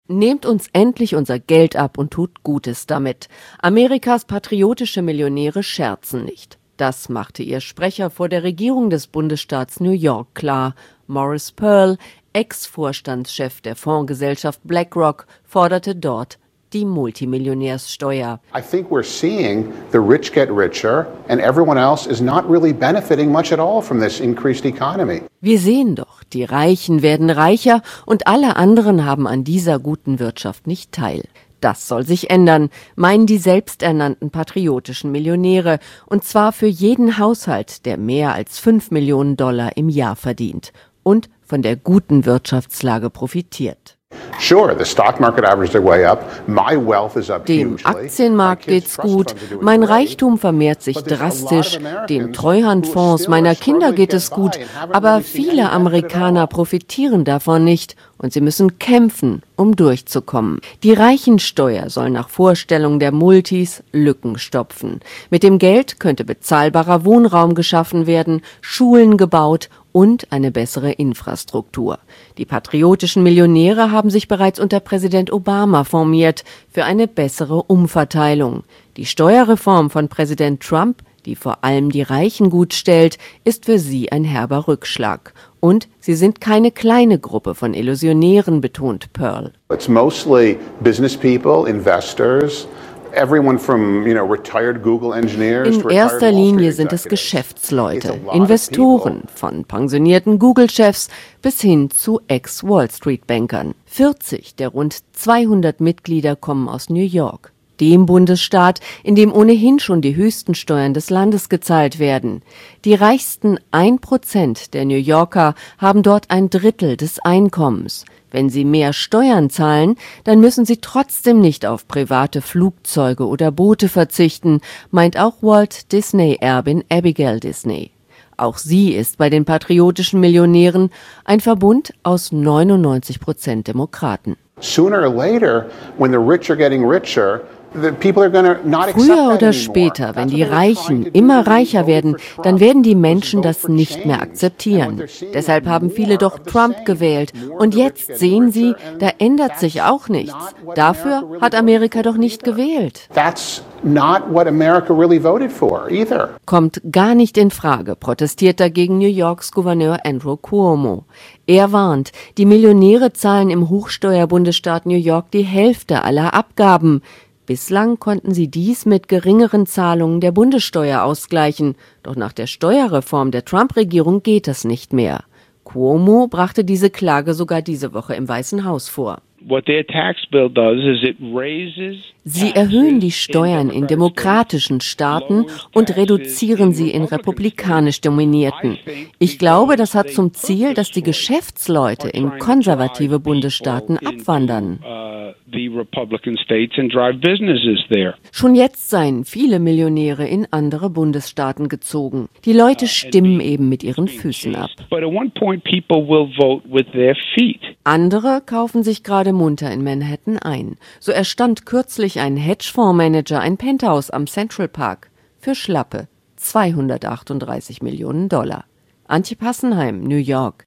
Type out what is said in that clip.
Nehmt uns endlich unser Geld ab und tut Gutes damit. Amerikas patriotische Millionäre scherzen nicht. Das machte ihr Sprecher vor der Regierung des Bundesstaats New York klar. Maurice Pearl, Ex-Vorstandschef der Fondsgesellschaft BlackRock, forderte dort die Multimillionärssteuer. I think we're seeing the rich get richer and everyone else is not really benefiting much at all from this increased economy. Wir sehen doch, die Reichen werden reicher und alle anderen haben an dieser guten Wirtschaft nicht teil. Das soll sich ändern, meinen die selbsternannten patriotischen Millionäre, und zwar für jeden Haushalt, der mehr als $5 Millionen im Jahr verdient und von der guten Wirtschaftslage profitiert. Dem Aktienmarkt geht's gut, mein Reichtum vermehrt sich drastisch, den Treuhandfonds meiner Kinder geht es gut, aber viele Amerikaner profitieren davon nicht und sie müssen kämpfen, um durchzukommen. Die Reichensteuer soll nach Vorstellung der Multis Lücken stopfen. Mit dem Geld könnte bezahlbarer Wohnraum geschaffen werden, Schulen gebaut und eine bessere Infrastruktur. Die patriotischen Millionäre haben sich bereits unter Präsident Obama formiert für eine bessere Umverteilung. Die Steuerreform von Präsident Trump, die vor allem die Reichen gut stellt, ist für sie ein herber Rückschlag. Und sie sind keine kleine Gruppe von Illusionären, betont Pearl. It's mostly business people, investors. In erster Linie sind es Geschäftsleute, Investoren, von pensionierten Google-Chefs bis hin zu Ex-Wall-Street-Bankern. 40 der rund 200 Mitglieder kommen aus New York, dem Bundesstaat, in dem ohnehin schon die höchsten Steuern des Landes gezahlt werden. Die reichsten 1% der New Yorker haben dort ein Drittel des Einkommens. Wenn sie mehr Steuern zahlen, dann müssen sie trotzdem nicht auf private Flugzeuge oder Boote verzichten, meint auch Walt Disney-Erbin Abigail Disney. Auch sie ist bei den patriotischen Millionären ein Verbund aus 99% Demokraten. Sooner or later, when the rich are getting richer, früher oder später, wenn die Reichen immer reicher werden, dann werden die Menschen das nicht mehr akzeptieren. Deshalb haben viele doch Trump gewählt. Und jetzt sehen sie, da ändert sich auch nichts. Dafür hat Amerika doch nicht gewählt. Kommt gar nicht in Frage, protestiert dagegen New Yorks Gouverneur Andrew Cuomo. Er warnt, die Millionäre zahlen im Hochsteuerbundesstaat New York die Hälfte aller Abgaben. Bislang konnten sie dies mit geringeren Zahlungen der Bundessteuer ausgleichen. Doch nach der Steuerreform der Trump-Regierung geht das nicht mehr. Cuomo brachte diese Klage sogar diese Woche im Weißen Haus vor. Sie erhöhen die Steuern in demokratischen Staaten und reduzieren sie in republikanisch dominierten. Ich glaube, das hat zum Ziel, dass die Geschäftsleute in konservative Bundesstaaten abwandern. Schon jetzt seien viele Millionäre in andere Bundesstaaten gezogen. Die Leute stimmen eben mit ihren Füßen ab. Andere kaufen sich gerade munter in Manhattan ein. So erstand kürzlich ein Hedgefondsmanager ein Penthouse am Central Park für schlappe $238 Millionen. Antje Passenheim, New York.